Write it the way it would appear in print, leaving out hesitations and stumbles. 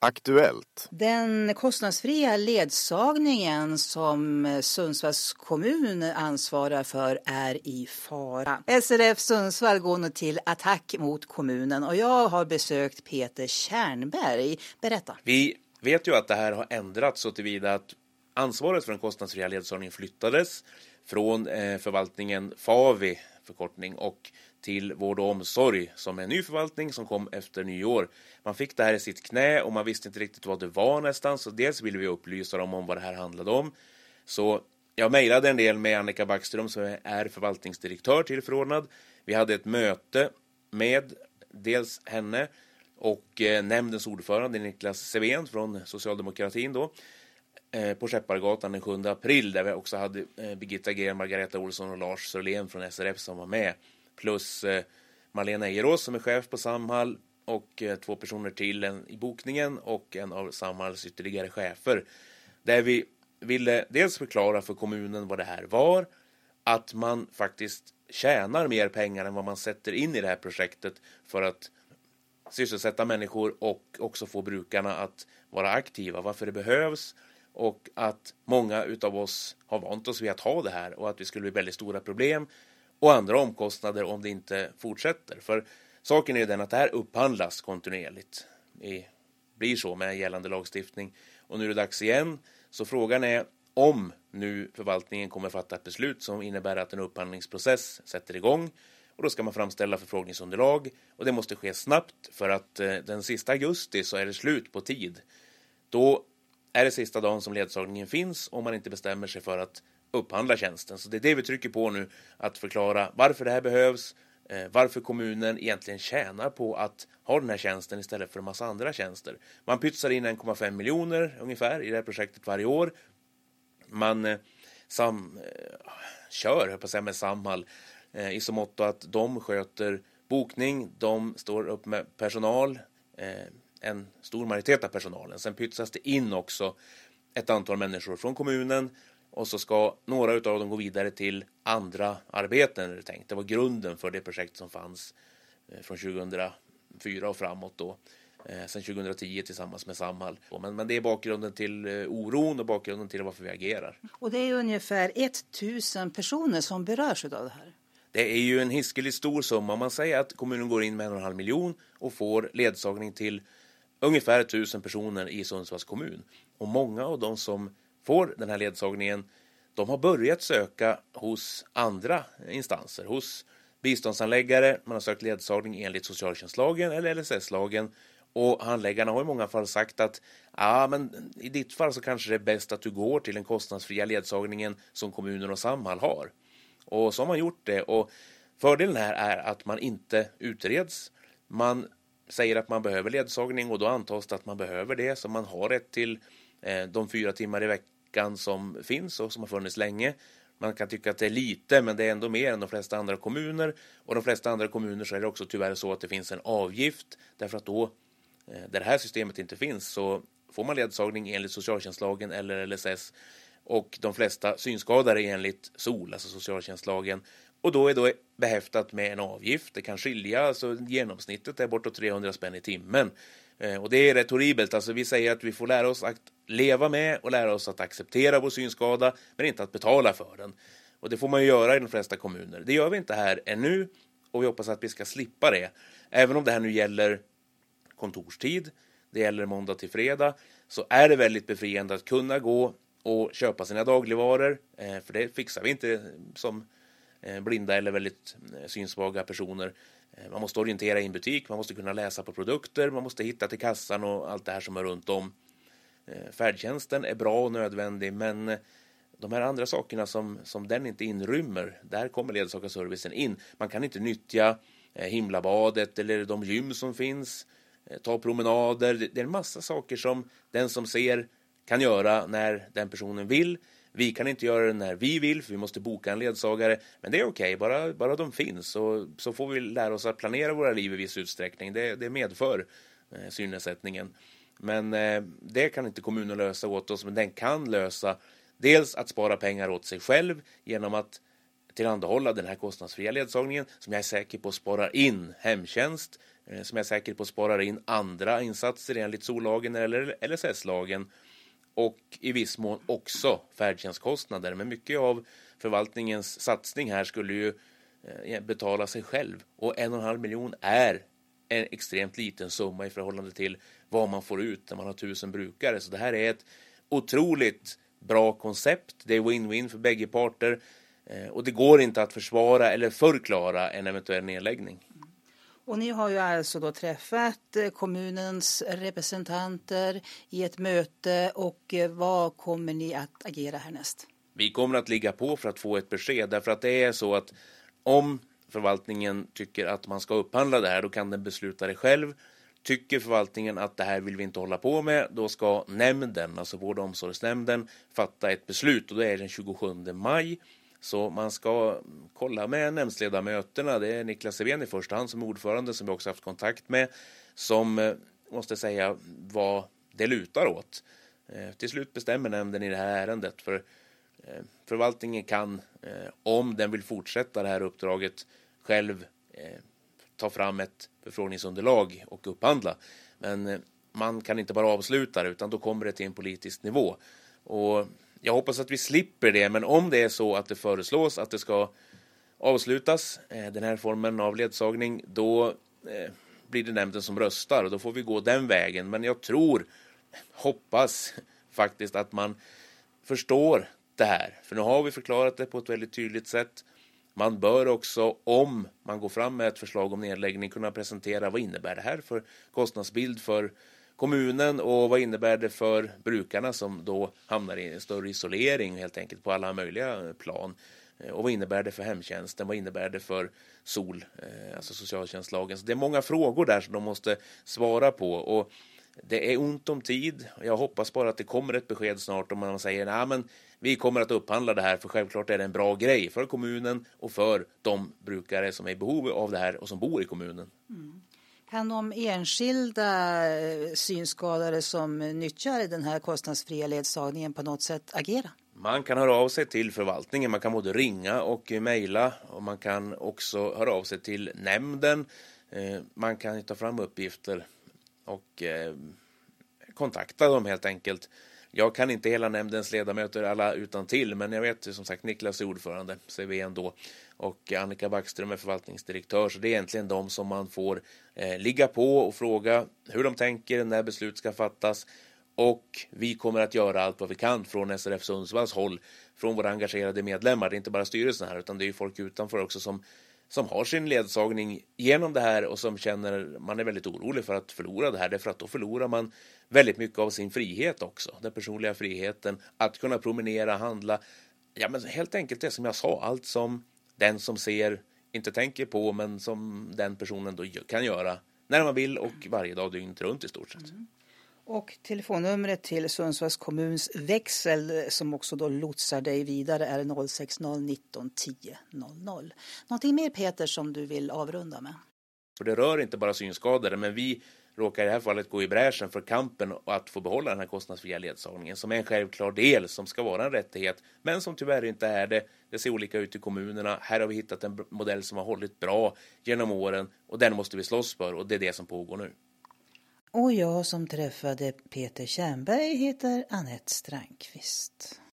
Aktuellt. Den kostnadsfria ledsagningen som Sundsvalls kommun ansvarar för är i fara. SRF Sundsvall går nu till attack mot kommunen och jag har besökt Peter Tjärnberg. Berätta. Vi vet ju att det här har ändrats så tillvida att ansvaret för den kostnadsfria ledsagningen flyttades från förvaltningen FAVI förkortning och till vård och omsorg som är en ny förvaltning som kom efter nyår. Man fick det här i sitt knä och man visste inte riktigt vad det var nästan, så dels ville vi upplysa dem om vad det här handlade om. Så jag mejlade en del med Annika Backström som är förvaltningsdirektör tillförordnad. Vi hade ett möte med dels henne och nämndens ordförande Niklas Sevén från Socialdemokratin då på Skeppargatan den 7 april där vi också hade Birgitta G, Margareta Olsson och Lars Sörlén från SRF som var med. Plus Marlena Ejerås som är chef på Samhall och 2 personer till, en i bokningen och en av Samhalls ytterligare chefer. Där vi ville dels förklara för kommunen vad det här var, att man faktiskt tjänar mer pengar än vad man sätter in i det här projektet för att sysselsätta människor och också få brukarna att vara aktiva, varför det behövs och att många utav oss har vant oss vid att ha det här och att vi skulle bli väldigt stora problem och andra omkostnader om det inte fortsätter. För saken är den att det här upphandlas kontinuerligt. Det blir så med gällande lagstiftning. Och nu är det dags igen. Så frågan är om nu förvaltningen kommer fatta ett beslut som innebär att en upphandlingsprocess sätter igång. Och då ska man framställa förfrågningsunderlag. Och det måste ske snabbt för att den sista augusti så är det slut på tid. Då är det sista dagen som ledsagningen finns om man inte bestämmer sig för att upphandla tjänsten. Så det är det vi trycker på nu, att förklara varför det här behövs, varför kommunen egentligen tjänar på att ha den här tjänsten istället för en massa andra tjänster. Man pytsar in 1,5 miljoner ungefär i det här projektet varje år. Man kör på sig med Samhall i så mått att de sköter bokning, de står upp med personal, en stor majoritet av personalen. Sen pytsas det in också ett antal människor från kommunen och så ska några av dem gå vidare till andra arbeten. Det var grunden för det projekt som fanns från 2004 och framåt då. Sen 2010 tillsammans med Samhall. Men det är bakgrunden till oron och bakgrunden till varför vi agerar. Och det är ungefär 1000 personer som berörs av det här. Det är ju en hiskeligt stor summa. Man säger att kommunen går in med 1,5 miljon och får ledsagning till ungefär 1000 personer i Sundsvalls kommun. Och många av de som får den här ledsagningen, de har börjat söka hos andra instanser, hos biståndsanläggare. Man har sökt ledsagning enligt socialtjänstlagen eller LSS-lagen. Och handläggarna har i många fall sagt att men i ditt fall så kanske det är bäst att du går till den kostnadsfria ledsagningen som kommunen och Samhall har. Och så har man gjort det. Och fördelen här är att man inte utreds. Man säger att man behöver ledsagning och då antas det att man behöver det. Så man har rätt till de 4 timmar i veckan som finns och som har funnits länge. Man kan tycka att det är lite, men det är ändå mer än de flesta andra kommuner. Och de flesta andra kommuner så är det också tyvärr så att det finns en avgift. Därför att då, där det här systemet inte finns, så får man ledsagning enligt socialtjänstlagen eller LSS. Och de flesta synskadade enligt SOL, alltså socialtjänstlagen. Och då är det behäftat med en avgift. Det kan skilja, alltså genomsnittet är bortåt 300 spänn i timmen. Och det är rätt horribelt. Alltså vi säger att vi får lära oss att leva med och lära oss att acceptera vår synskada, men inte att betala för den. Och det får man ju göra i de flesta kommuner. Det gör vi inte här ännu och vi hoppas att vi ska slippa det. Även om det här nu gäller kontorstid, det gäller måndag till fredag, så är det väldigt befriande att kunna gå och köpa sina dagligvaror. För det fixar vi inte som blinda eller väldigt synsvaga personer. Man måste orientera i en butik, man måste kunna läsa på produkter, man måste hitta till kassan och allt det här som är runt om. Färdtjänsten är bra och nödvändig, men de här andra sakerna som den inte inrymmer, där kommer ledsagarservicen in. Man kan inte nyttja himlabadet eller de gym som finns, ta promenader. Det är en massa saker som den som ser kan göra när den personen vill. Vi kan inte göra det när vi vill, för vi måste boka en ledsagare. Men det är okej, bara de finns. Så får vi lära oss att planera våra liv i viss utsträckning. Det medför synnedsättningen. Men det kan inte kommunen lösa åt oss. Men den kan lösa dels att spara pengar åt sig själv genom att tillhandahålla den här kostnadsfria ledsagningen, som jag är säker på sparar in hemtjänst, som jag är säker på sparar in andra insatser enligt zollagen eller LSS-lagen och i viss mån också färdtjänstkostnader. Men mycket av förvaltningens satsning här skulle ju betala sig själv, och 1,5 miljon är en extremt liten summa i förhållande till vad man får ut när man har 1000 brukare. Så det här är ett otroligt bra koncept. Det är win-win för bägge parter och det går inte att försvara eller förklara en eventuell nedläggning. Och ni har ju alltså då träffat kommunens representanter i ett möte, och vad kommer ni att agera härnäst? Vi kommer att ligga på för att få ett besked, därför att det är så att om förvaltningen tycker att man ska upphandla det här, då kan den besluta det själv. Tycker förvaltningen att det här vill vi inte hålla på med, då ska nämnden, alltså vård- och omsorgsnämnden, fatta ett beslut, och det är den 27 maj. Så man ska kolla med nämndsledamöterna. Det är Niklas Sevén i första hand som ordförande, som vi också haft kontakt med, som måste säga vad det lutar åt. Till slut bestämmer nämnden i det här ärendet, för förvaltningen kan, om den vill fortsätta det här uppdraget, själv ta fram ett förfrågningsunderlag och upphandla. Men man kan inte bara avsluta det, utan då kommer det till en politisk nivå. Och jag hoppas att vi slipper det, men om det är så att det föreslås att det ska avslutas, den här formen av ledsagning, då blir det nämnden som röstar, och då får vi gå den vägen. Men jag hoppas faktiskt att man förstår det här. För nu har vi förklarat det på ett väldigt tydligt sätt. Man bör också, om man går fram med ett förslag om nedläggning, kunna presentera vad innebär det här för kostnadsbild för kommunen, och vad innebär det för brukarna som då hamnar i en större isolering helt enkelt på alla möjliga plan. Och vad innebär det för hemtjänsten? Vad innebär det för alltså socialtjänstlagen? Så det är många frågor där som de måste svara på, och det är ont om tid. Jag hoppas bara att det kommer ett besked snart om man säger nej, men vi kommer att upphandla det här, för självklart är det en bra grej för kommunen och för de brukare som är i behov av det här och som bor i kommunen. Mm. Kan de enskilda synskadade som nyttjar den här kostnadsfria ledsagningen på något sätt agera? Man kan höra av sig till förvaltningen, man kan både ringa och mejla, och man kan också höra av sig till nämnden. Man kan ta fram uppgifter och kontakta dem helt enkelt. Jag kan inte hela nämndens ledamöter alla utan till, men jag vet som sagt Niklas är ordförande, Sevén då, och Annika Backström är förvaltningsdirektör, så det är egentligen de som man får ligga på och fråga hur de tänker när beslut ska fattas. Och vi kommer att göra allt vad vi kan från SRF Sundsvalls håll, från våra engagerade medlemmar. Det är inte bara styrelsen här, utan det är folk utanför också som har sin ledsagning genom det här och som känner, man är väldigt orolig för att förlora det här, därför att då förlorar man väldigt mycket av sin frihet också, den personliga friheten att kunna promenera, handla, ja men helt enkelt det som jag sa, allt som den som ser inte tänker på, men som den personen då kan göra när man vill och varje dag dygnet runt i stort sett. Och telefonnumret till Sundsvalls kommuns växel som också då lotsar dig vidare är 060 19 10 00. Någonting mer, Peter, som du vill avrunda med? För det rör inte bara synskadade, men vi råkar i det här fallet gå i bräschen för kampen att få behålla den här kostnadsfria ledsagningen, som är en självklar del som ska vara en rättighet, men som tyvärr inte är det. Det ser olika ut i kommunerna. Här har vi hittat en modell som har hållit bra genom åren, och den måste vi slåss för, och det är det som pågår nu. Och jag som träffade Peter Tjernberg heter Anette Strandqvist.